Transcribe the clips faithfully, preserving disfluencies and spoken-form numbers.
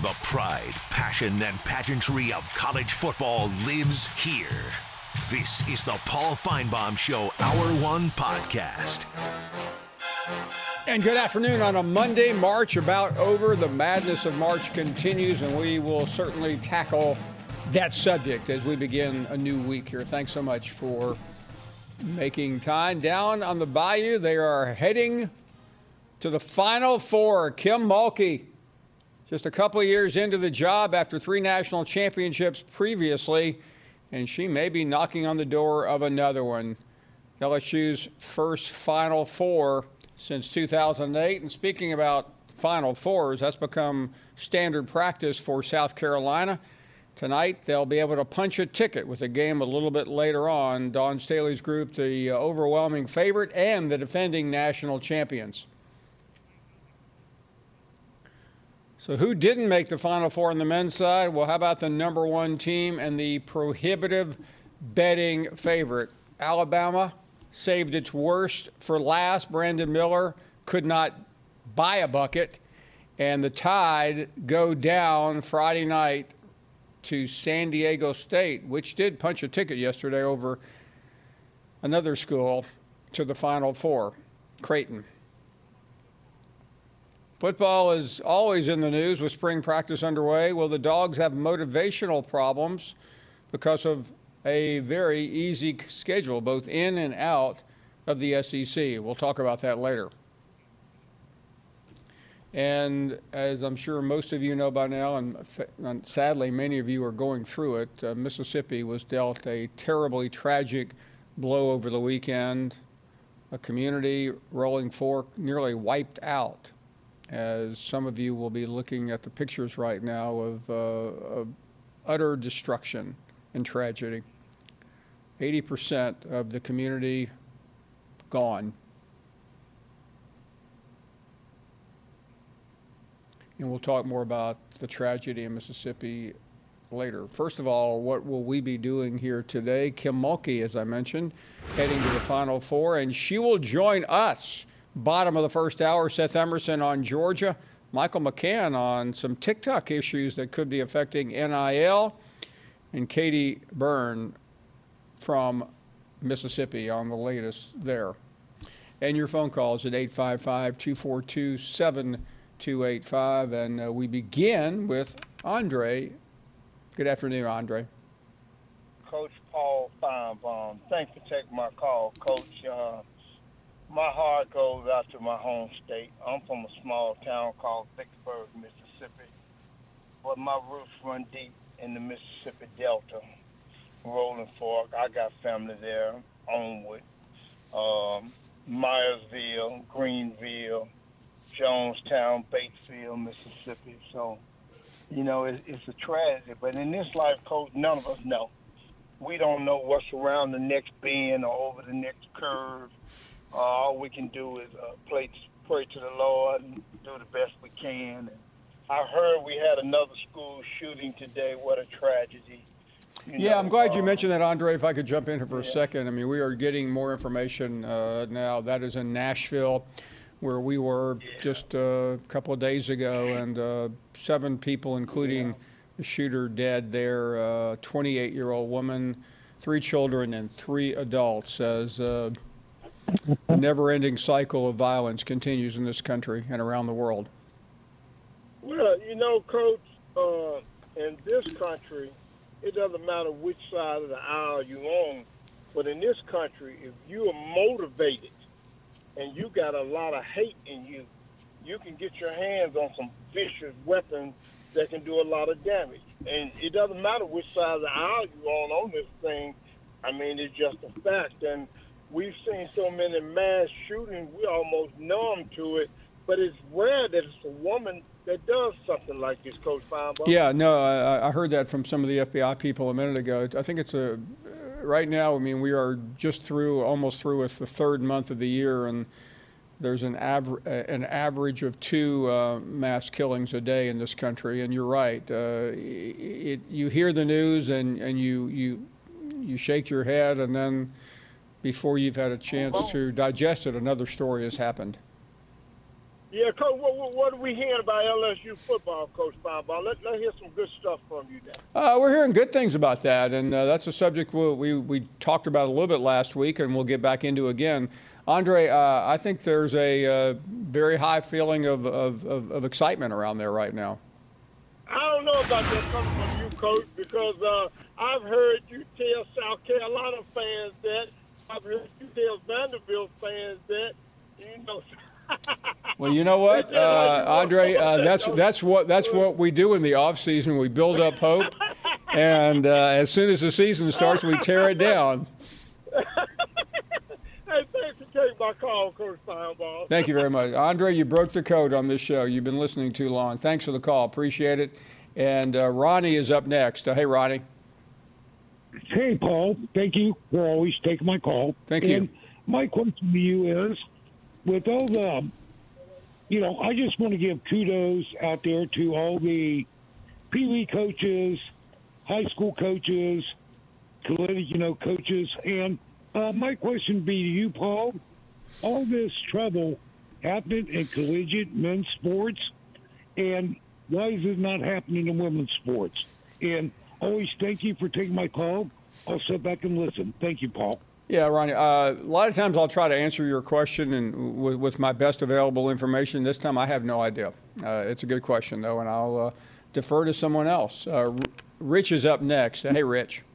The pride, passion, and pageantry of college football lives here. This is the Paul Finebaum Show Hour One Podcast. And good afternoon on a Monday. March about over. The madness of March continues, and we will certainly tackle that subject as we begin a new week here. Thanks so much for making time. Down on the bayou, they are heading to the Final Four. Kim Mulkey, just a couple of years into the job after three national championships previously, and she may be knocking on the door of another one. L S U's first Final Four since two thousand eight. And speaking about Final Fours, that's become standard practice for South Carolina. Tonight, they'll be able to punch a ticket with a game a little bit later on. Dawn Staley's group, the overwhelming favorite and the defending national champions. So who didn't make the Final Four on the men's side? Well, how about the number one team and the prohibitive betting favorite? Alabama saved its worst for last. Brandon Miller could not buy a bucket. And the Tide go down Friday night to San Diego State, which did punch a ticket yesterday over another school to the Final Four, Creighton. Football is always in the news with spring practice underway. Well, the Dogs have motivational problems because of a very easy schedule, both in and out of the S E C. We'll talk about that later. And as I'm sure most of you know by now, and sadly many of you are going through it, uh, Mississippi was dealt a terribly tragic blow over the weekend. A community, Rolling Fork, nearly wiped out, as some of you will be looking at the pictures right now of, uh, of utter destruction and tragedy. eighty percent of the community gone. And we'll talk more about the tragedy in Mississippi later. First of all, what will we be doing here today? Kim Mulkey, as I mentioned, heading to the Final Four, and she will join us. Bottom of the first hour, Seth Emerson on Georgia, Michael McCann on some TikTok issues that could be affecting N I L, and Katie Byrne from Mississippi on the latest there. And your phone calls at eight five five, two four two, seven two eight five. And uh, we begin with Andre. Good afternoon, Andre. Coach Paul Finebaum, thanks for taking my call, Coach. Uh, my heart goes out to my home state. I'm from a small town called Vicksburg, Mississippi, but my roots run deep in the Mississippi Delta. Rolling Fork, I got family there, Onwood, um, Myersville, Greenville, Jonestown, Batesville, Mississippi. So, you know, it, it's a tragedy. But in this life, Coach, none of us know. We don't know what's around the next bend or over the next curve. Uh, all we can do is uh, pray, pray to the Lord and do the best we can. And I heard we had another school shooting today. What a tragedy. You yeah, know, I'm glad you um, mentioned that, Andre. If I could jump in here for yeah. a second. I mean, we are getting more information uh, now. That is in Nashville, where we were yeah. just uh, a couple of days ago, and uh, seven people, including Yeah. the shooter, dead there, a twenty-eight-year-old woman, three children, and three adults, as uh, the never-ending cycle of violence continues in this country and around the world. Well, you know, Coach, uh, in this country, it doesn't matter which side of the aisle you on, but in this country, if you are motivated and you got a lot of hate in you, you can get your hands on some vicious weapons that can do a lot of damage. And it doesn't matter which side of the aisle you're on on this thing. I mean, it's just a fact. And we've seen so many mass shootings, we're almost numb to it. But it's rare that it's a woman that does something like this, Coach Finebaum. Yeah, no, I, I heard that from some of the F B I people a minute ago. I think it's a, right now, I mean, we are just through, almost through with the third month of the year, and there's an, aver- an average of two uh, mass killings a day in this country. And you're right. Uh, it, you hear the news and, and you, you, you shake your head, and then before you've had a chance to digest it, another story has happened. Yeah, Coach, what, what, what are we hearing about L S U football, Coach Feinbaum? Let, let's hear some good stuff from you now. Uh, we're hearing good things about that, and uh, that's a subject we, we we talked about a little bit last week, and we'll get back into again. Andre, uh, I think there's a uh, very high feeling of, of, of, of excitement around there right now. I don't know about that coming from you, Coach, because uh, I've heard you tell South Carolina fans that. I've heard you tell Vanderbilt fans that. You know. Well, you know what, uh, Andre, uh, that's that's what that's what we do in the off season. We build up hope, and uh, as soon as the season starts, we tear it down. Hey, thanks for taking my call, Coach Feinbaum. Thank you very much, Andre. You broke the code on this show. You've been listening too long. Thanks for the call. Appreciate it. And uh, Ronnie is up next. Uh, hey, Ronnie. Hey, Paul. Thank you for always taking my call. Thank you. And my question to you is, with all the, you know, I just want to give kudos out there to all the Pee Wee coaches, high school coaches, collegiate, you know, coaches. And uh, my question would be to you, Paul, all this trouble happening in collegiate men's sports, and why is it not happening in women's sports? And always thank you for taking my call. I'll sit back and listen. Thank you, Paul. Yeah, Ronnie, uh, a lot of times I'll try to answer your question and with, with my best available information. This time I have no idea. Uh, it's a good question, though, and I'll uh, defer to someone else. Uh, R- Rich is up next. Hey, Rich.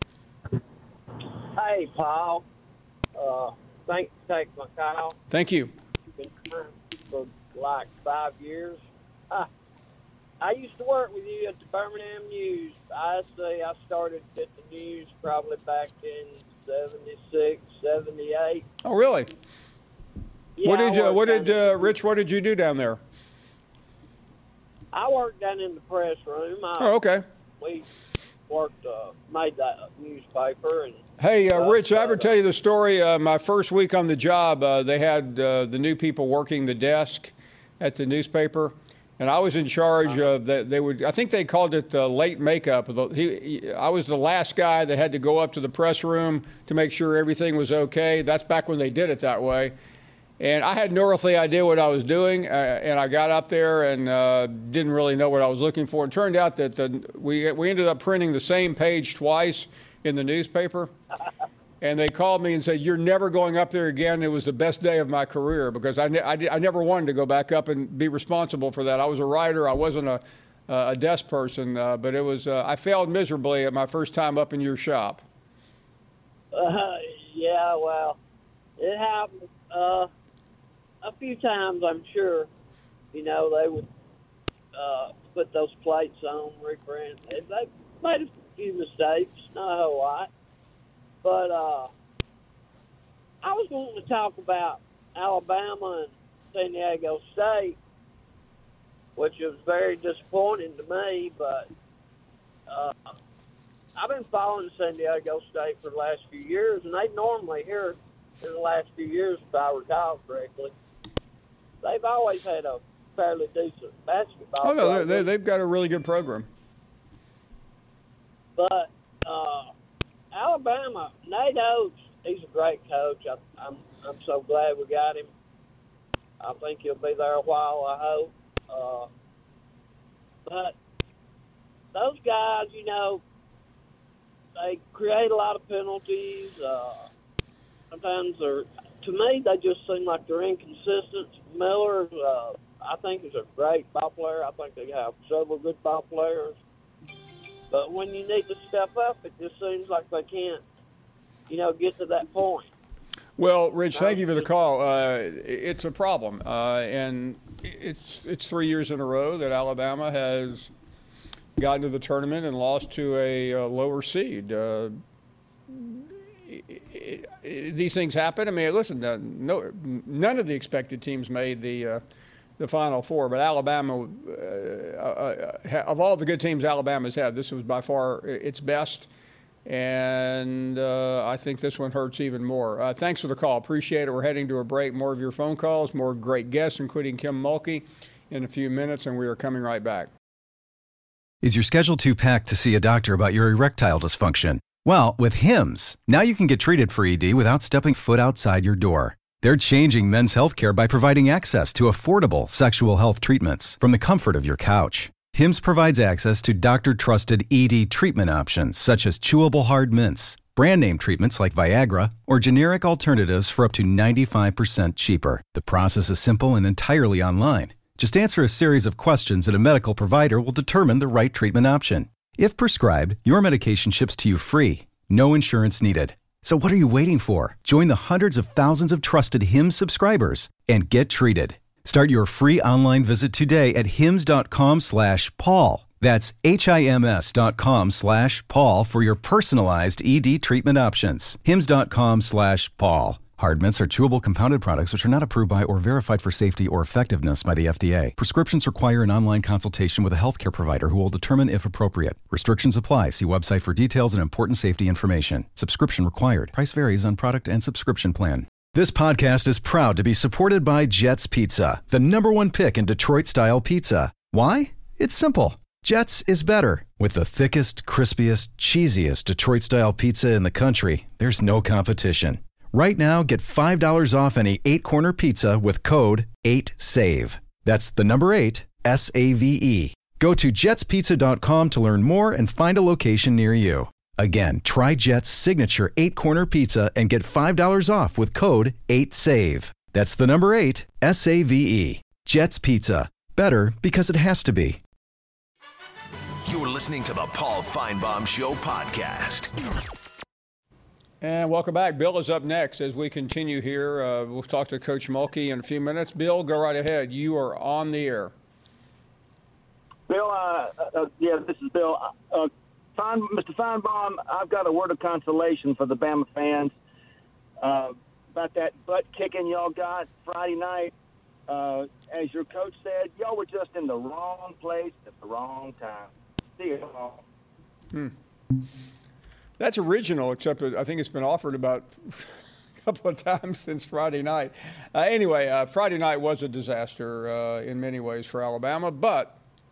Hey, Paul. Uh, thanks for taking my call. Thank you. Been trying for like five years. Uh, I used to work with you at the Birmingham News. I say I started at the News probably back in seventy-six, seventy-eight. Oh, really? Yeah, what did you, what did uh, uh, Rich? What did you do down there? I worked down in the press room. I, Oh, okay. We worked, uh, made that newspaper. And Hey, uh, uh, Rich, I ever uh, tell you the story? Uh, my first week on the job, uh, they had uh, the new people working the desk at the newspaper, and I was in charge uh-huh. of that. They would, I think they called it uh, late makeup. He, he, I was the last guy that had to go up to the press room to make sure everything was okay. That's back when they did it that way. And I had no earthly idea what I was doing, uh, and I got up there and uh, didn't really know what I was looking for. It turned out that the, we we ended up printing the same page twice in the newspaper, and they called me and said, "You're never going up there again." It was the best day of my career because I, ne- I, I never wanted to go back up and be responsible for that. I was a writer. I wasn't a, a desk person, uh, but it was uh, I failed miserably at my first time up in your shop. Uh, yeah, well, it happened. Uh, A few times, I'm sure, you know, they would uh, put those plates on, reprint. They, they made a few mistakes, not a whole lot. But uh, I was wanting to talk about Alabama and San Diego State, which was very disappointing to me. But uh, I've been following San Diego State for the last few years, and they normally here in the last few years, if I recall correctly, they've always had a fairly decent basketball Oh, no, program. they, they've got a really good program. But uh, Alabama, Nate Oates, he's a great coach. I, I'm I'm so glad we got him. I think he'll be there a while, I hope. Uh, but those guys, you know, they create a lot of penalties. Uh, sometimes they're, to me, they just seem like they're inconsistent. Miller, uh, I think, is a great ball player. I think they have several good ball players. But when you need to step up, it just seems like they can't, you know, get to that point. Well, Rich, thank you for the call. Uh, it's a problem, uh, and it's it's three years in a row that Alabama has gotten to the tournament and lost to a, a lower seed. Uh, it, it, it, these things happen. I mean, listen, uh, no, none of the expected teams made the uh, the Final Four, but Alabama, uh, uh, of all the good teams Alabama's had, this was by far its best. And uh, I think this one hurts even more. Uh, thanks for the call. Appreciate it. We're heading to a break. More of your phone calls, more great guests, including Kim Mulkey, in a few minutes, and we are coming right back. Is your schedule too packed to see a doctor about your erectile dysfunction? Well, with Hims, now you can get treated for E D without stepping foot outside your door. They're changing men's healthcare by providing access to affordable sexual health treatments from the comfort of your couch. Hims provides access to doctor-trusted E D treatment options such as chewable hard mints, brand name treatments like Viagra, or generic alternatives for up to ninety-five percent cheaper. The process is simple and entirely online. Just answer a series of questions and a medical provider will determine the right treatment option. If prescribed, your medication ships to you free. No insurance needed. So what are you waiting for? Join the hundreds of thousands of trusted Hims subscribers and get treated. Start your free online visit today at hims.com slash Paul. That's H-I-M-S dot com slash Paul for your personalized E D treatment options. Hims.com slash Paul. Hard mints are chewable compounded products which are not approved by or verified for safety or effectiveness by the F D A. Prescriptions require an online consultation with a healthcare provider who will determine if appropriate. Restrictions apply. See website for details and important safety information. Subscription required. Price varies on product and subscription plan. This podcast is proud to be supported by Jets Pizza, the number one pick in Detroit-style pizza. Why? It's simple. Jets is better. With the thickest, crispiest, cheesiest Detroit-style pizza in the country, there's no competition. Right now, get five dollars off any eight-corner pizza with code eight save. That's the number eight, S A V E. Go to jets pizza dot com to learn more and find a location near you. Again, try Jet's signature eight-corner pizza and get five dollars off with code eight save. That's the number eight, S A V E. Jet's Pizza. Better because it has to be. You're listening to the Paul Feinbaum Show podcast. And welcome back. Bill is up next as we continue here. Uh, we'll talk to Coach Mulkey in a few minutes. Bill, go right ahead. You are on the air. Bill, uh, uh, yeah, this is Bill. Uh, Fein, Mister Feinbaum, I've got a word of consolation for the Bama fans uh, about that butt kicking y'all got Friday night. Uh, as your coach said, y'all were just in the wrong place at the wrong time. See you all. Hmm. That's original, except I think it's been offered about a couple of times since Friday night. Uh, anyway, uh, Friday night was a disaster uh, in many ways for Alabama, but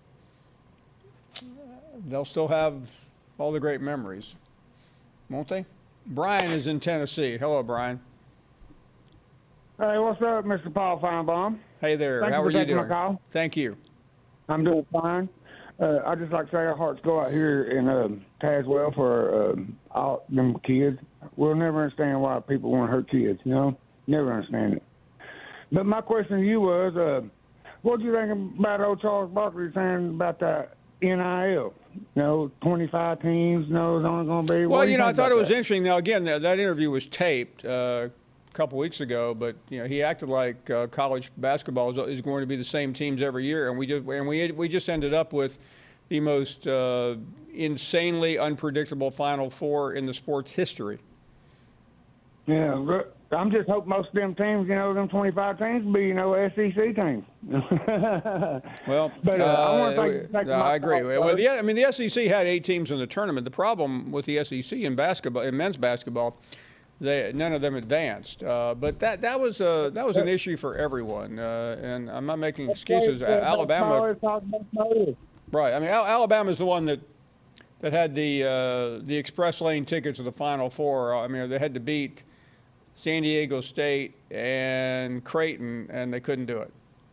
they'll still have all the great memories, won't they? Brian is in Tennessee. Hello, Brian. Hey, what's up, Mister Paul Feinbaum? Hey there. Thank How you are for you taking doing? my call. Thank you. I'm doing fine. Uh, I just like to say our hearts go out here in uh, Tazewell for uh, all them kids. We'll never understand why people want to hurt kids, you know? Never understand it. But my question to you was, uh, what do you think about old Charles Barkley saying about the N I L? You know, twenty-five teams, you know, it's only going to be... Well, you, you know, I thought it was that? interesting. Now, again, that, that interview was taped uh, a couple weeks ago, but, you know, he acted like uh, college basketball is, is going to be the same teams every year, and we just, and we, we just ended up with the most uh, insanely unpredictable Final Four in the sport's history. Yeah, but I'm just hoping most of them teams, you know, them twenty-five teams will be, you know, S E C teams. Well, but uh, uh, I want to thank, thank no, I agree. Thought, well, yeah, I mean, the S E C had eight teams in the tournament. The problem with the S E C in basketball, in men's basketball, they, none of them advanced. Uh, but that that was a, that was an issue for everyone. Uh, and I'm not making excuses. Alabama. Right. I mean, Alabama's the one that that had the uh, the express lane ticket to the Final Four. I mean, they had to beat San Diego State and Creighton, and they couldn't do it.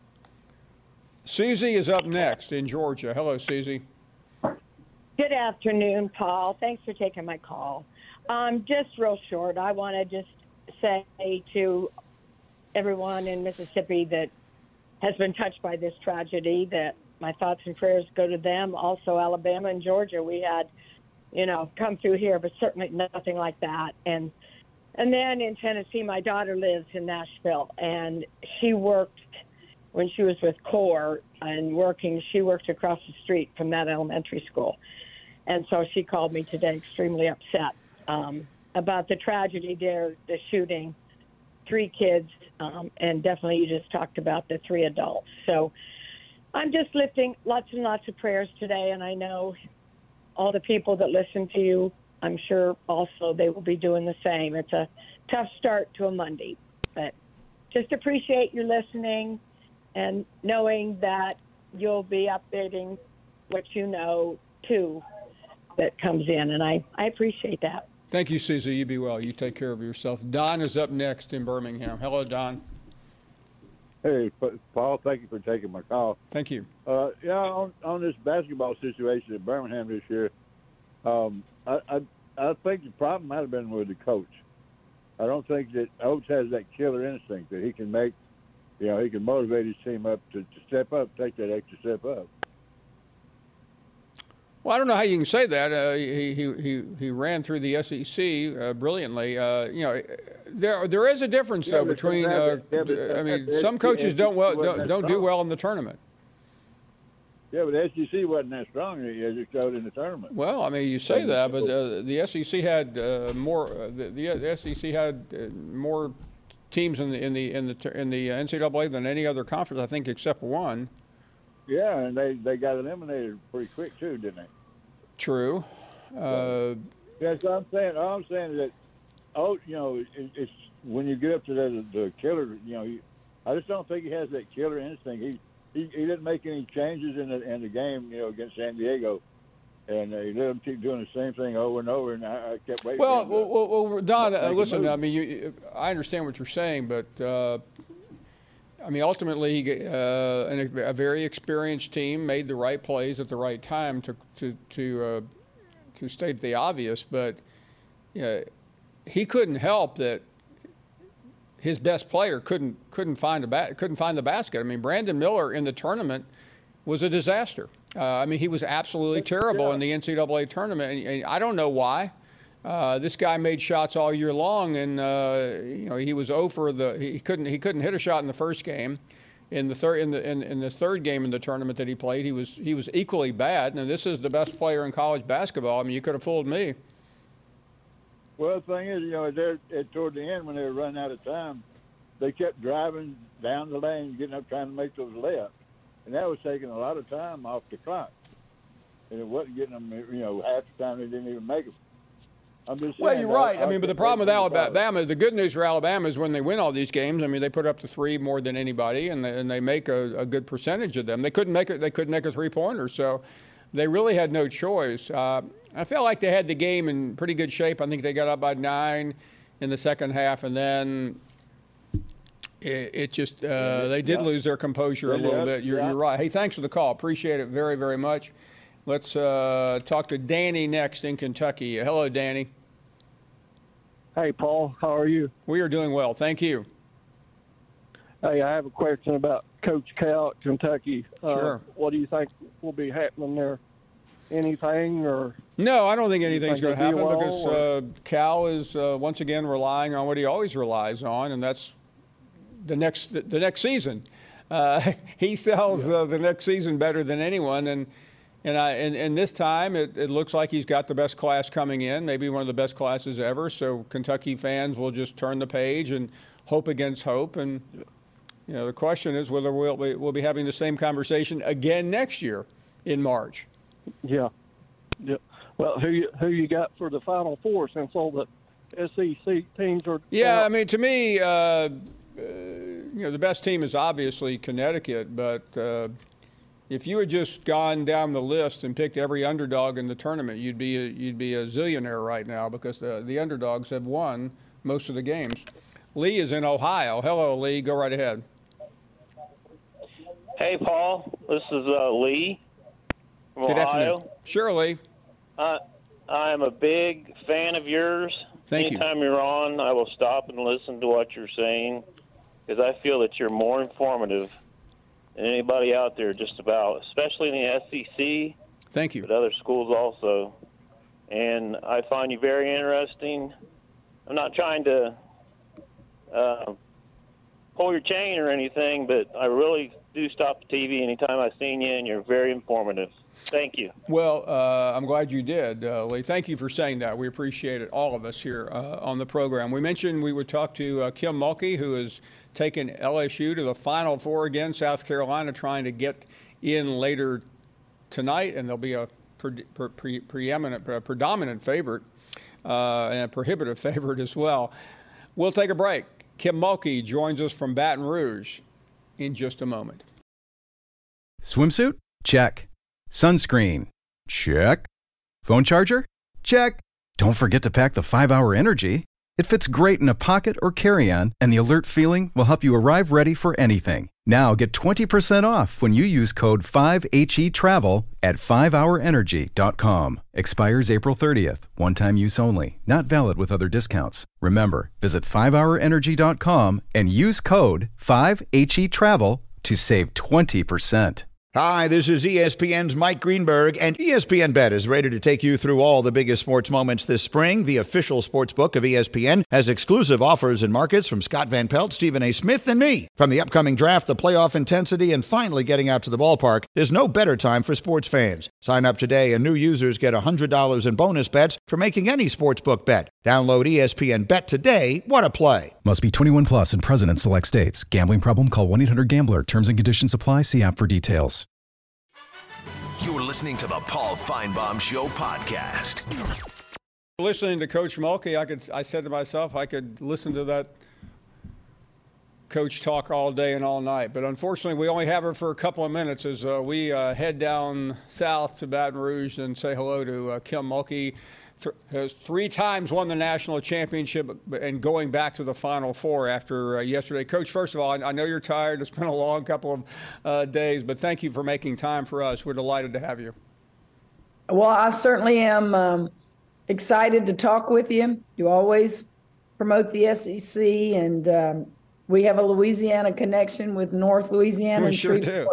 Susie is up next in Georgia. Hello, Susie. Good afternoon, Paul. Thanks for taking my call. Um, just real short, I want to just say to everyone in Mississippi that has been touched by this tragedy that my thoughts and prayers go to them. Also, Alabama and Georgia, we had, you know, come through here, but certainly nothing like that. And and then in Tennessee, my daughter lives in Nashville, and she worked when she was with CORE and working. She worked across the street from that elementary school. And so she called me today extremely upset um, about the tragedy there, the shooting, three kids, um, and definitely you just talked about the three adults. So I'm just lifting lots and lots of prayers today, and I know all the people that listen to you, I'm sure also they will be doing the same. It's a tough start to a Monday, but just appreciate your listening and knowing that you'll be updating what you know, too, that comes in, and I, I appreciate that. Thank you, Susie. You be well. You take care of yourself. Don is up next in Birmingham. Hello, Don. Hey, Paul, thank you for taking my call. Thank you. Uh, yeah, on, on this basketball situation in Birmingham this year, um, I, I I think the problem might have been with the coach. I don't think that Oates has that killer instinct that he can make, you know, he can motivate his team up to, to step up, take that extra step up. Well, I don't know how you can say that. Uh, he, he he he ran through the S E C uh, brilliantly. Uh, you know, there there is a difference Yeah, though but between. that- Uh, yeah, but I mean, that- some that- coaches that- don't well wasn't don't, that don't do strong. well in the tournament. Yeah, but the S E C wasn't that strong as it showed in the tournament. Well, I mean, you say that, but uh, the S E C had uh, more. Uh, the, the S E C had uh, more teams in the in the in the in the N C double A than any other conference, I think, except one. Yeah, and they, they got eliminated pretty quick too, didn't they? True. Uh, Yeah, so I'm saying, all I'm saying is that, oh, you know, it, it's when you get up to the, the killer, you know, he, I just don't think he has that killer instinct. He he, he didn't make any changes in the in the game, you know, against San Diego, and uh, he let them keep doing the same thing over and over. And I, I kept waiting. well, for him to well, well, Don, uh, make a listen. move. I mean, you, I understand what you're saying, but uh, I mean, ultimately, he, uh, an, a very experienced team made the right plays at the right time to to to uh, to state the obvious, but you know, he couldn't help that his best player couldn't couldn't find a ba- couldn't find the basket. I mean, Brandon Miller in the tournament was a disaster. Uh, I mean, he was absolutely terrible in the N C double A tournament, and, and I don't know why. Uh, this guy made shots all year long, and uh, you know he was over the. He couldn't he couldn't hit a shot in the first game. In the third in the in, in the third game in the tournament that he played, he was he was equally bad. And this is the best player in college basketball. I mean, you could have fooled me. Well, the thing is, you know, they're, at toward the end when they were running out of time, they kept driving down the lane, getting up, trying to make those layups, and that was taking a lot of time off the clock, and it wasn't getting them. You know, half the time they didn't even make them. I'm just Well, saying, you're right. I, I mean, but the problem with Alabama, the good news for Alabama is when they win all these games, I mean, they put up the three more than anybody, and they, and they make a, a good percentage of them. They couldn't make it. They couldn't make a three-pointer, so they really had no choice. Uh, I felt like they had the game in pretty good shape. I think they got up by nine in the second half, and then it, it just uh, they did yeah. lose their composure a Yeah, little yeah, bit. You're, yeah. you're right. Hey, thanks for the call. Appreciate it very, very much. Let's uh, talk to Danny next in Kentucky. Hello, Danny. Hey, Paul. How are you? We are doing well. Thank you. Hey, I have a question about Coach Cal at Kentucky. Sure. Uh, what do you think will be happening there? Anything or? No, I don't think anything's think going to it'll happen be well, because uh, Cal is uh, once again relying on what he always relies on, and that's the next the next season. Uh, he sells uh, the next season better than anyone, and and I and, and this time it, it looks like he's got the best class coming in, maybe one of the best classes ever. So Kentucky fans will just turn the page and hope against hope. And you know, the question is whether we'll be, we'll be having the same conversation again next year in March. Yeah. Yeah. Well, who you, who you got for the Final Four since all the S E C teams are? Yeah, out? I mean, to me, uh, uh, you know, the best team is obviously Connecticut, but uh, if you had just gone down the list and picked every underdog in the tournament, you'd be a, you'd be a zillionaire right now because the, the underdogs have won most of the games. Lee is in Ohio. Hello, Lee. Go right ahead. Hey, Paul. This is uh, Lee from Good Ohio. afternoon. Sure, Lee. Uh, I am a big fan of yours. Thank you. Anytime you're on, I will stop and listen to what you're saying because I feel that you're more informative than anybody out there just about, especially in the S E C. Thank you. But other schools also. And I find you very interesting. I'm not trying to uh, pull your chain or anything, but I really do stop the T V anytime I've seen you, and you're very informative. Thank you. Well, uh, I'm glad you did, uh, Lee. Thank you for saying that. We appreciate it, all of us here uh, on the program. We mentioned we would talk to uh, Kim Mulkey, who has taken L S U to the Final Four again. South Carolina trying to get in later tonight, and there'll be a pre- pre- pre- preeminent, uh, predominant favorite uh, and a prohibitive favorite as well. We'll take a break. Kim Mulkey joins us from Baton Rouge in just a moment. Swimsuit? Check. Sunscreen? Check. Phone charger? Check. Don't forget to pack the five hour Energy. It fits great in a pocket or carry-on, and the alert feeling will help you arrive ready for anything. Now get twenty percent off when you use code five H E travel at five hour energy dot com. Expires April thirtieth. One-time use only. Not valid with other discounts. Remember, visit five hour energy dot com and use code five H E travel to save twenty percent. Hi, this is E S P N's Mike Greenberg, and E S P N Bet is ready to take you through all the biggest sports moments this spring. The official sports book of E S P N has exclusive offers and markets from Scott Van Pelt, Stephen A. Smith, and me. From the upcoming draft, the playoff intensity, and finally getting out to the ballpark, there's no better time for sports fans. Sign up today, and new users get one hundred dollars in bonus bets for making any sportsbook bet. Download E S P N Bet today. What a play. Must be twenty-one plus and present in select states. Gambling problem? Call one eight hundred gambler. Terms and conditions apply. See app for details. You're listening to the Paul Feinbaum Show podcast. Listening to Coach Mulkey, I could. I said to myself, I could listen to that coach talk all day and all night. But unfortunately, we only have her for a couple of minutes as uh, we uh, head down south to Baton Rouge and say hello to uh, Kim Mulkey. Th- has three times won the national championship and going back to the Final Four after uh, yesterday. Coach, first of all, I, I know you're tired. It's been a long couple of uh, days, but thank you for making time for us. We're delighted to have you. Well, I certainly am um, excited to talk with you. You always promote the S E C, and um, we have a Louisiana connection with North Louisiana. We and sure do.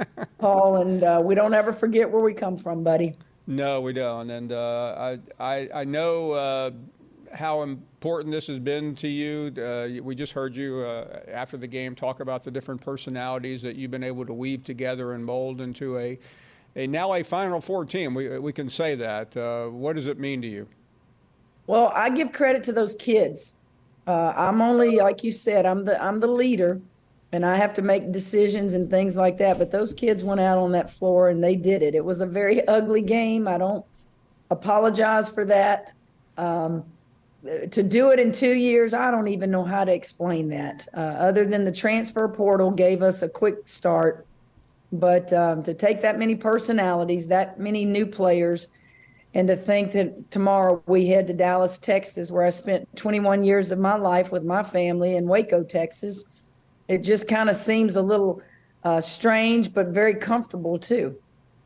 Paul, and uh, we don't ever forget where we come from, buddy. No, we don't. And uh, I, I, I know uh, how important this has been to you. Uh, we just heard you uh, after the game talk about the different personalities that you've been able to weave together and mold into a, a now a Final Four team. We we can say that. Uh, what does it mean to you? Well, I give credit to those kids. Uh, I'm only, like you said, I'm the I'm the leader. And I have to make decisions and things like that. But those kids went out on that floor and they did it. It was a very ugly game. I don't apologize for that. Um, to do it in two years, I don't even know how to explain that. Uh, other than the transfer portal gave us a quick start. But um, to take that many personalities, that many new players, and to think that tomorrow we head to Dallas, Texas, where I spent twenty-one years of my life with my family in Waco, Texas. It just kind of seems a little uh, strange, but very comfortable, too.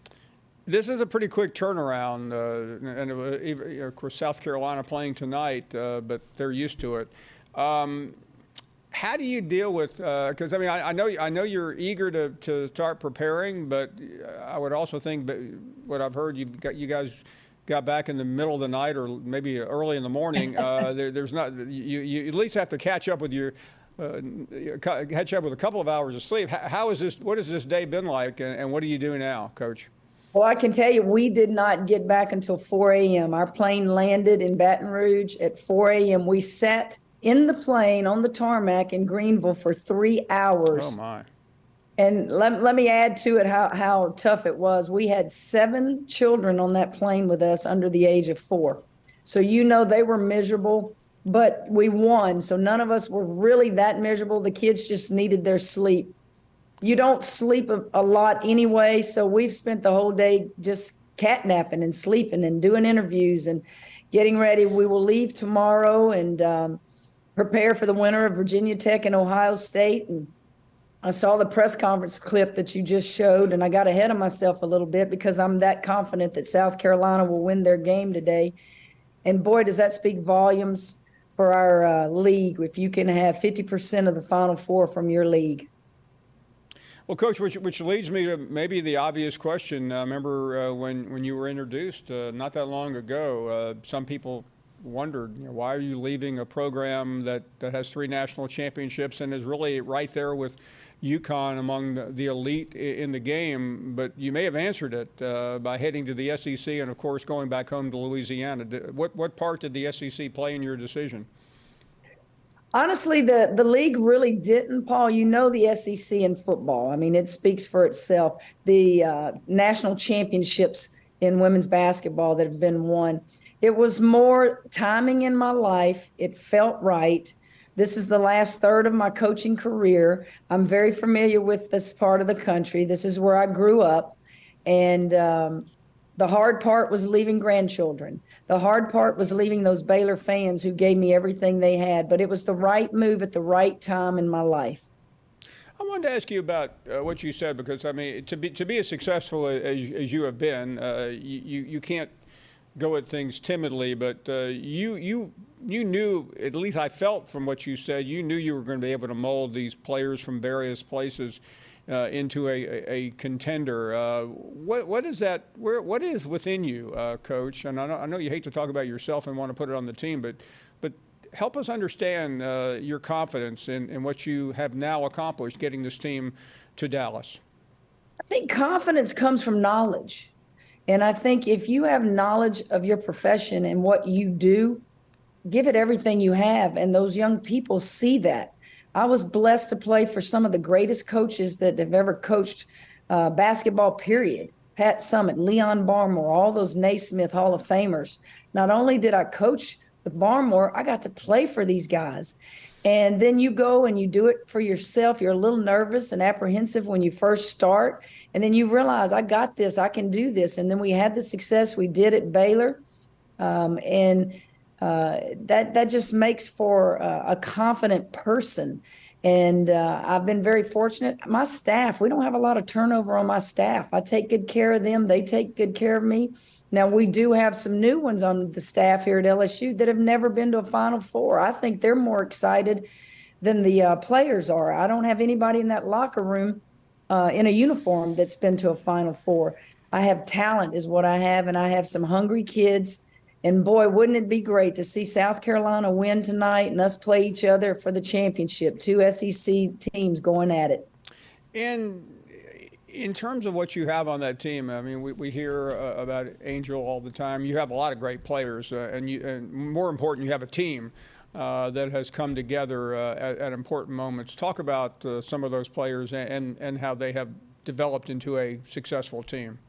This is a pretty quick turnaround. Uh, and uh, of course, South Carolina playing tonight, uh, but they're used to it. Um, how do you deal with, because, uh, I mean, I, I know I know you're eager to, to start preparing, but I would also think what I've heard, you've got, you guys got back in the middle of the night or maybe early in the morning. Uh, there, there's not, you, you at least have to catch up with your, Uh, catch up with a couple of hours of sleep. How is this? What has this day been like, and, and what do you do now, Coach? Well, I can tell you, we did not get back until four a.m. Our plane landed in Baton Rouge at four a.m. We sat in the plane on the tarmac in Greenville for three hours. Oh my! And let, let me add to it how how tough it was. We had seven children on that plane with us under the age of four, so you know they were miserable. But we won, so none of us were really that miserable. The kids just needed their sleep. You don't sleep a, a lot anyway, so we've spent the whole day just catnapping and sleeping and doing interviews and getting ready. We will leave tomorrow and um, prepare for the winner of Virginia Tech and Ohio State. And I saw the press conference clip that you just showed, and I got ahead of myself a little bit because I'm that confident that South Carolina will win their game today. And boy, does that speak volumes for our uh, league if you can have fifty percent of the Final Four from your league. Well, Coach, which, which leads me to maybe the obvious question. I uh, remember uh, when, when you were introduced uh, not that long ago, uh, some people wondered, you know, why are you leaving a program that, that has three national championships and is really right there with UConn among the, the elite in the game? But you may have answered it uh, by heading to the S E C and, of course, going back home to Louisiana. What, what part did the S E C play in your decision? Honestly, the, the league really didn't, Paul. You know the S E C in football. I mean, it speaks for itself. The uh, national championships in women's basketball that have been won. It was more timing in my life. It felt right. This is the last third of my coaching career. I'm very familiar with this part of the country. This is where I grew up. And um, The hard part was leaving grandchildren. The hard part was leaving those Baylor fans who gave me everything they had. But it was the right move at the right time in my life. I wanted to ask you about uh, what you said, because, I mean, to be to be as successful as, as you have been, uh, you, you can't go at things timidly, but uh, you you you knew, at least I felt from what you said, you knew you were going to be able to mold these players from various places uh, into a, a, a contender. Uh, what what is that? Where what is within you, uh, Coach? And I know, I know you hate to talk about yourself and want to put it on the team, but but help us understand uh, your confidence in, in what you have now accomplished, getting this team to Dallas. I think confidence comes from knowledge. And I think if you have knowledge of your profession and what you do, give it everything you have. And those young people see that. I was blessed to play for some of the greatest coaches that have ever coached uh, basketball, period. Pat Summitt, Leon Barmore, all those Naismith Hall of Famers. Not only did I coach with Barmore, I got to play for these guys. And then you go and you do it for yourself. You're a little nervous and apprehensive when you first start. And then you realize, I got this, I can do this. And then we had the success we did at Baylor. Um, and uh, that that just makes for uh, a confident person. And uh, I've been very fortunate. My staff, we don't have a lot of turnover on my staff. I take good care of them. They take good care of me. Now, we do have some new ones on the staff here at L S U that have never been to a Final Four. I think they're more excited than the uh, players are. I don't have anybody in that locker room uh, in a uniform that's been to a Final Four. I have talent is what I have, and I have some hungry kids. And, boy, wouldn't it be great to see South Carolina win tonight and us play each other for the championship, two S E C teams going at it. And in terms of what you have on that team, I mean, we, we hear uh, about Angel all the time. You have a lot of great players, uh, and, you, and more important, you have a team uh, that has come together uh, at, at important moments. Talk about uh, some of those players and, and how they have developed into a successful team.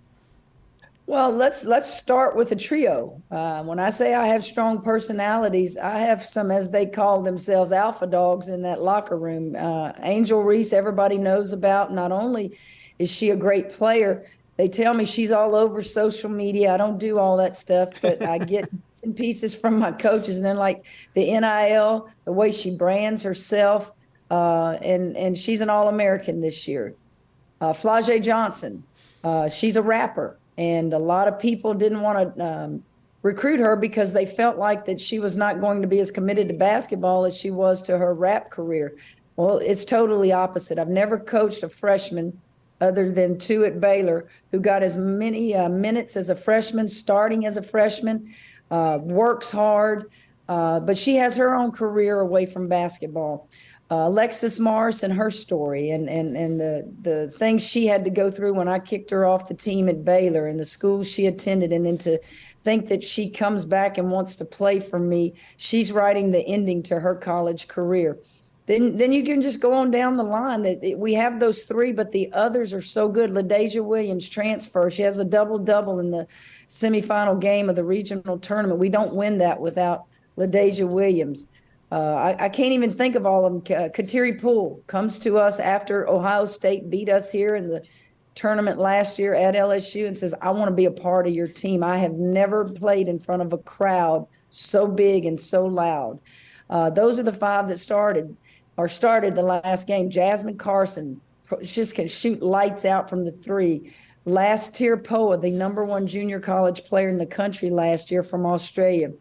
Well, let's let's start with a trio. Uh, when I say I have strong personalities, I have some, as they call themselves, alpha dogs in that locker room. Uh, Angel Reese, everybody knows about. Not only is she a great player, they tell me she's all over social media. I don't do all that stuff, but I get bits and pieces from my coaches. And then, like the N I L, the way she brands herself, uh, and and she's an All-American this year. Uh, Flau'jae Johnson, uh, she's a rapper. And a lot of people didn't want to um, recruit her because they felt like that she was not going to be as committed to basketball as she was to her rap career. Well, it's totally opposite. I've never coached a freshman other than two at Baylor who got as many uh, minutes as a freshman, starting as a freshman, uh, works hard, uh, but she has her own career away from basketball. Uh, Alexis Morris and her story and, and, and the, the things she had to go through when I kicked her off the team at Baylor and the schools she attended, and then to think that she comes back and wants to play for me. She's writing the ending to her college career. Then then you can just go on down the line. That it, we have those three, but the others are so good. LaDasia Williams transfer. She has a double-double in the semifinal game of the regional tournament. We don't win that without LaDasia Williams. Uh, I, I can't even think of all of them. Uh, Kateri Poole comes to us after Ohio State beat us here in the tournament last year at L S U and says, I want to be a part of your team. I have never played in front of a crowd so big and so loud. Uh, those are the five that started or started the last game. Jasmine Carson just can shoot lights out from the three. Last Tier Poa, the number one junior college player in the country last year from Australia.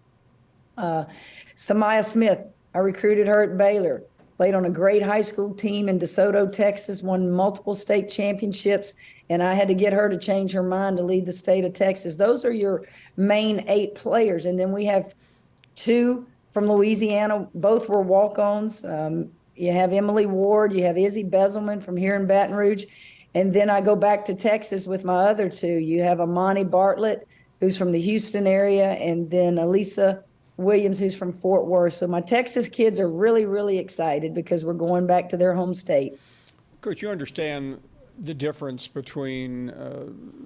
Uh, Samaya Smith, I recruited her at Baylor, played on a great high school team in DeSoto, Texas, won multiple state championships, and I had to get her to change her mind to lead the state of Texas. Those are your main eight players. And then we have two from Louisiana. Both were walk-ons. Um, you have Emily Ward. You have Izzy Bezelman from here in Baton Rouge. And then I go back to Texas with my other two. You have Amani Bartlett, who's from the Houston area, and then Elisa Williams, who's from Fort Worth. So my Texas kids are really, really excited because we're going back to their home state. Coach, you understand the difference between uh,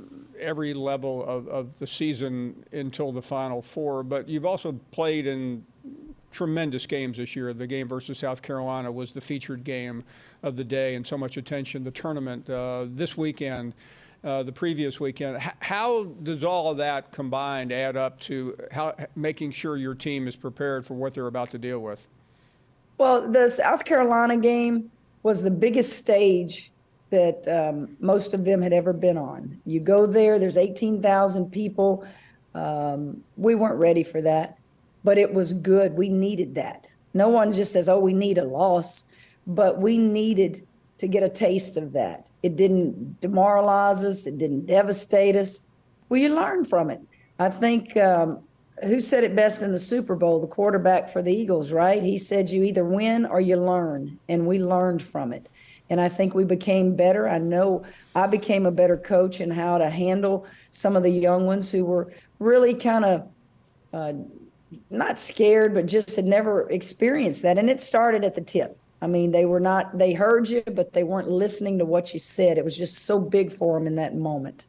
every level of, of the season until the Final Four, but you've also played in tremendous games this year. The game versus South Carolina was the featured game of the day and so much attention. The tournament uh, this weekend uh, the previous weekend. H- how does all of that combined add up to how making sure your team is prepared for what they're about to deal with? Well, the South Carolina game was the biggest stage that um, most of them had ever been on. You go there, there's eighteen thousand people. Um, we weren't ready for that, but it was good. We needed that. No one just says, oh, we need a loss, but we needed to get a taste of that. It didn't demoralize us. It didn't devastate us. Well, you learn from it. I think, um, who said it best in the Super Bowl? The quarterback for the Eagles, right? He said you either win or you learn, and we learned from it. And I think we became better. I know I became a better coach in how to handle some of the young ones who were really kind of uh, not scared, but just had never experienced that. And it started at the tip. I mean, they were not, they heard you, but they weren't listening to what you said. It was just so big for them in that moment.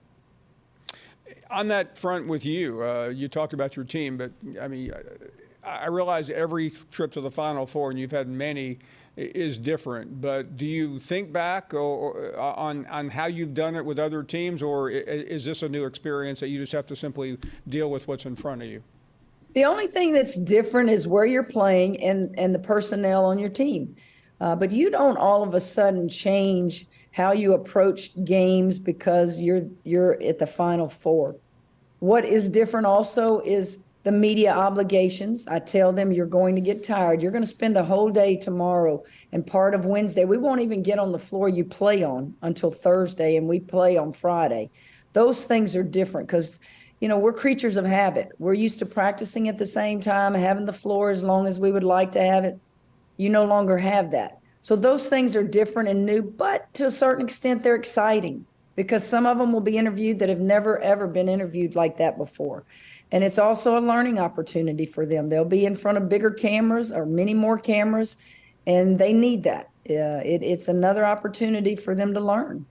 On that front with you, uh, you talked about your team, but I mean, I realize every trip to the Final Four, and you've had many, is different. But do you think back or, or on on how you've done it with other teams, or is this a new experience that you just have to simply deal with what's in front of you? The only thing that's different is where you're playing and and the personnel on your team. Uh, but you don't all of a sudden change how you approach games because you're you're at the Final Four. What is different also is the media obligations. I tell them you're going to get tired. You're going to spend a whole day tomorrow and part of Wednesday. We won't even get on the floor you play on until Thursday, and we play on Friday. Those things are different because, you know, we're creatures of habit. We're used to practicing at the same time, having the floor as long as we would like to have it. You no longer have that. So those things are different and new, but to a certain extent, they're exciting because some of them will be interviewed that have never, ever been interviewed like that before. And it's also a learning opportunity for them. They'll be in front of bigger cameras or many more cameras, and they need that. Uh, it, it's another opportunity for them to learn.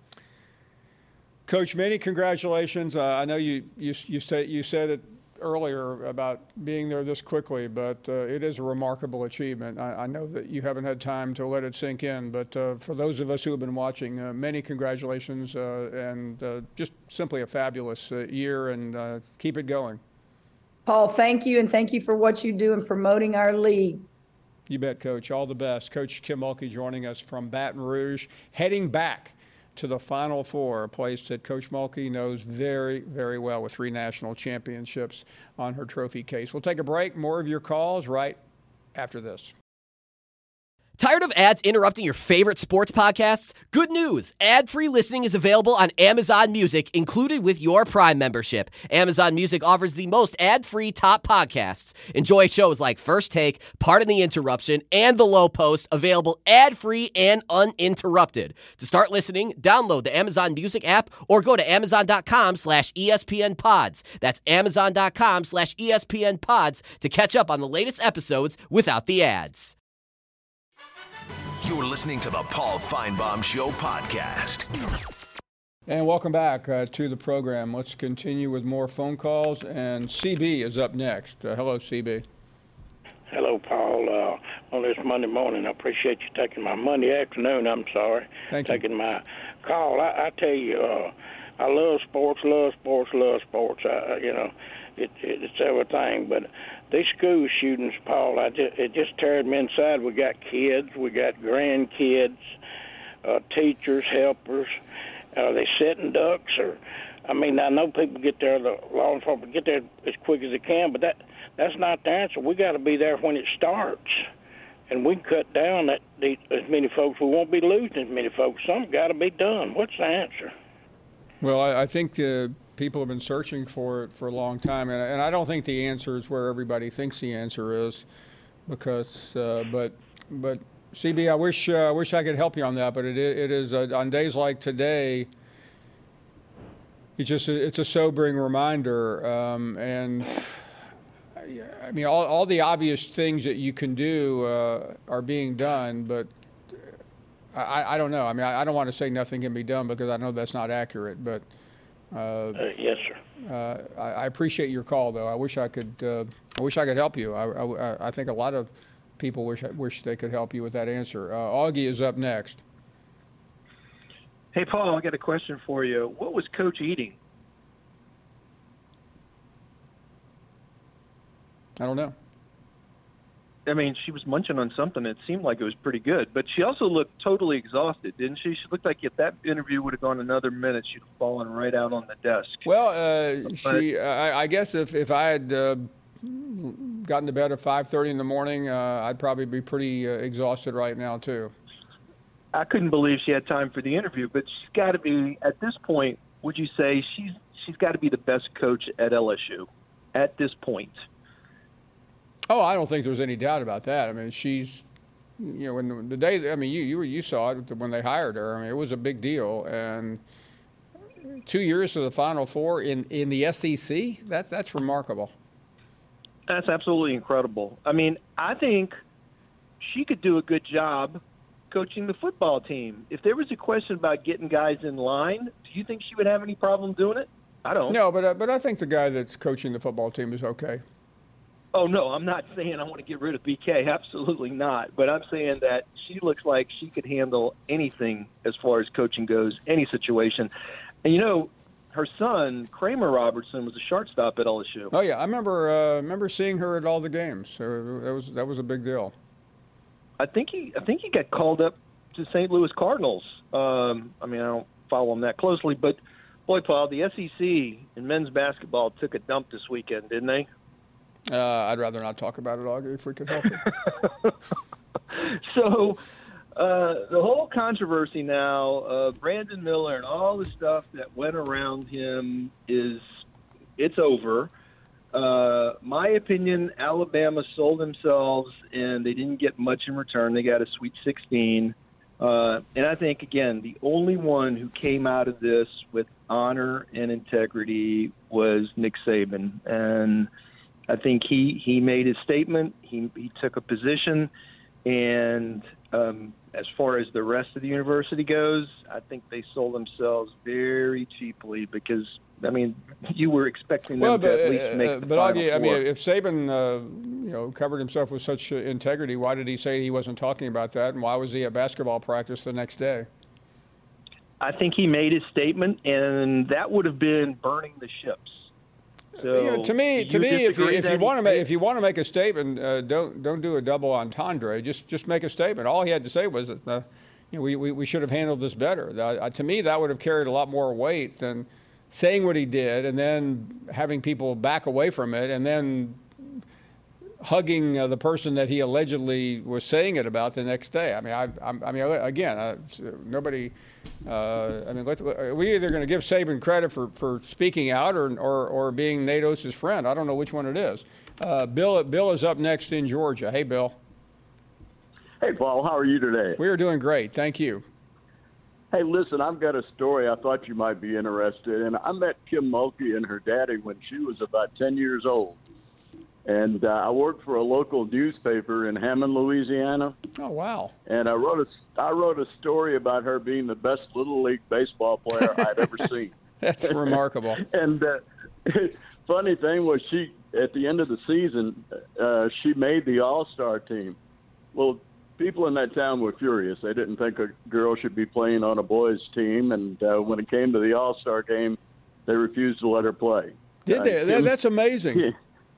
Coach, many congratulations. Uh, I know you, you, you, said, you said it earlier about being there this quickly, but uh, it is a remarkable achievement. I, I know that you haven't had time to let it sink in, but uh, for those of us who have been watching, uh, many congratulations uh, and uh, just simply a fabulous uh, year, and uh, keep it going. Paul, thank you, and thank you for what you do in promoting our league. You bet, Coach. All the best. Coach Kim Mulkey joining us from Baton Rouge, heading back to the Final Four, a place that Coach Mulkey knows very, very well with three national championships on her trophy case. We'll take a break. More of your calls right after this. Tired of ads interrupting your favorite sports podcasts? Good news! Ad-free listening is available on Amazon Music, included with your Prime membership. Amazon Music offers the most ad-free top podcasts. Enjoy shows like First Take, Pardon the Interruption, and The Low Post, available ad-free and uninterrupted. To start listening, download the Amazon Music app or go to amazon.com slash ESPN pods. That's amazon.com slash ESPN pods to catch up on the latest episodes without the ads. You're listening to the Paul Feinbaum Show podcast. And welcome back uh, to the program. Let's continue with more phone calls, and C B is up next. Uh, hello, C B. Hello, Paul. Uh, on this Monday morning, I appreciate you taking my Monday afternoon. I'm sorry, Thank taking you. my call. I, I tell you, uh, I love sports, love sports, love sports. I, you know, it, it, it's everything, but these school shootings, Paul, I just, it just tears me inside. We got kids, we got grandkids, uh, teachers, helpers. Are they sitting ducks? Or, I mean, I know people get there, the law enforcement get there as quick as they can, but that that's not the answer. We got to be there when it starts, and we can cut down that as many folks. We won't be losing as many folks. Something got to be done. What's the answer? Well, I, I think uh, people have been searching for it for a long time, and, and I don't think the answer is where everybody thinks the answer is, because, uh, but, but C B, I wish, uh, I wish I could help you on that, but it, it is uh, on days like today. It's just, it's a sobering reminder, um, and I mean, all, all the obvious things that you can do uh, are being done, but I, I don't know. I mean, I, I don't want to say nothing can be done because I know that's not accurate. But uh, uh, yes, sir. Uh, I, I appreciate your call, though. I wish I could. Uh, I wish I could help you. I, I, I think a lot of people wish wish they could help you with that answer. Uh, Augie is up next. Hey, Paul, I got a question for you. What was Coach eating? I don't know. I mean, she was munching on something. It seemed like it was pretty good, but she also looked totally exhausted, didn't she? She looked like if that interview would have gone another minute, she'd have fallen right out on the desk. Well, uh, but, she. I, I guess if, if I had uh, gotten to bed at five thirty in the morning, uh, I'd probably be pretty uh, exhausted right now too. I couldn't believe she had time for the interview, but she's got to be, at this point, would you say she's she's got to be the best coach at L S U at this point? Oh, I don't think there's any doubt about that. I mean, she's, you know, when the, the day, I mean, you you were, you saw it when they hired her. I mean, it was a big deal. And two years to the Final Four in, in the S E C, that's, that's remarkable. That's absolutely incredible. I mean, I think she could do a good job coaching the football team. If there was a question about getting guys in line, do you think she would have any problem doing it? I don't. No, but uh, but I think the guy that's coaching the football team is okay. Oh, no, I'm not saying I want to get rid of B K. Absolutely not. But I'm saying that she looks like she could handle anything as far as coaching goes, any situation. And, you know, her son, Kramer Robertson, was a shortstop at L S U. Oh, yeah. I remember uh, remember seeing her at all the games. So that was that was a big deal. I think he I think he got called up to Saint Louis Cardinals. Um, I mean, I don't follow him that closely. But, boy, Paul, the S E C in men's basketball took a dump this weekend, didn't they? Uh, I'd rather not talk about it, Augie, if we could help it. So uh, the whole controversy now of Brandon Miller and all the stuff that went around him is it's over. Uh, my opinion, Alabama sold themselves, and they didn't get much in return. They got a Sweet sixteen. Uh, and I think, again, the only one who came out of this with honor and integrity was Nick Saban. And I think he, he made his statement. He, he took a position. And um, as far as the rest of the university goes, I think they sold themselves very cheaply because, I mean, you were expecting them well, to but, at least make uh, the But Final Augie, I Four. mean, if Saban, uh, you know, covered himself with such integrity, why did he say he wasn't talking about that? And why was he at basketball practice the next day? I think he made his statement, and that would have been burning the ships. So, you know, to me, do to you me, if you, disagree if that you he want to make did? if you want to make a statement, uh, don't don't do a double entendre. Just just make a statement. All he had to say was that uh, you know, we, we we should have handled this better. Uh, to me, that would have carried a lot more weight than saying what he did and then having people back away from it and then hugging uh, the person that he allegedly was saying it about the next day. I mean, I, I, I mean, again, uh, nobody. Uh, I mean, let, we either going to give Saban credit for, for speaking out or, or or being Nate Oates' friend. I don't know which one it is. Uh, Bill Bill is up next in Georgia. Hey, Bill. Hey, Paul. How are you today? We are doing great. Thank you. Hey, listen, I've got a story I thought you might be interested in. I met Kim Mulkey and her daddy when she was about ten years old. And uh, I worked for a local newspaper in Hammond, Louisiana. Oh, wow. And I wrote a, I wrote a story about her being the best Little League baseball player I'd ever seen. That's remarkable. And uh, funny thing was she, at the end of the season, uh, she made the All-Star team. Well, people in that town were furious. They didn't think a girl should be playing on a boys' team. And uh, when it came to the All-Star game, they refused to let her play. Did they? Uh, that, Kim, that's amazing.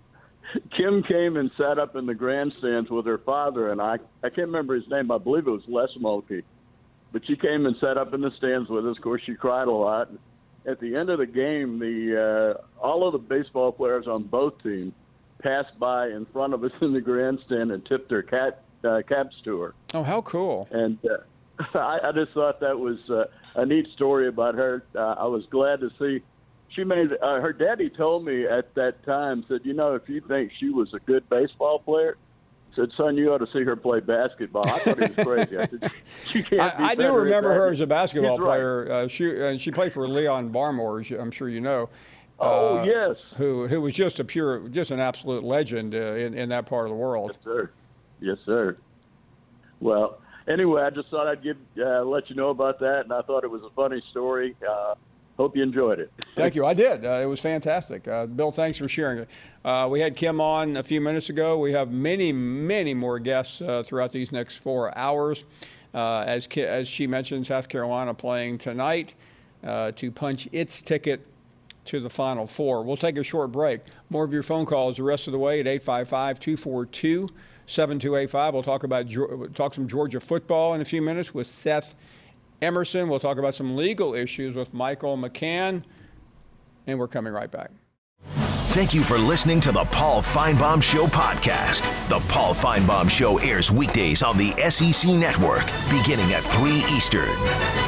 Kim came and sat up in the grandstands with her father, and I, I can't remember his name. I believe it was Les Mulkey. But she came and sat up in the stands with us. Of course, she cried a lot. At the end of the game, the uh, all of the baseball players on both teams passed by in front of us in the grandstand and tipped their cat, uh, caps to her. Oh, how cool. And uh, I, I just thought that was uh, a neat story about her. Uh, I was glad to see. She made uh, her daddy told me at that time, said, you know, if you think she was a good baseball player, said, son, you ought to see her play basketball. I thought he was crazy. I said, she can't I, be I do better remember at her that. as a basketball He's right. player. Uh, she uh, she played for Leon Barmore, as you- I'm sure you know. Oh, uh, yes. Who who was just a pure, just an absolute legend uh, in in that part of the world. Yes, sir. Yes, sir. Well, anyway, I just thought I'd give uh, let you know about that, and I thought it was a funny story. Uh, Hope you enjoyed it. Thank you. I did. Uh, it was fantastic. Uh, Bill, thanks for sharing it. Uh, we had Kim on a few minutes ago. We have many, many more guests uh, throughout these next four hours. Uh, as, as she mentioned, South Carolina playing tonight uh, to punch its ticket to the Final Four. We'll take a short break. More of your phone calls the rest of the way at eight five five, two four two, seven two eight five. We'll talk about talk some Georgia football in a few minutes with Seth Emerson. We'll talk about some legal issues with Michael McCann, and we're coming right back. Thank you for listening to the Paul Finebaum Show podcast. The Paul Finebaum Show airs weekdays on the S E C Network, beginning at three Eastern.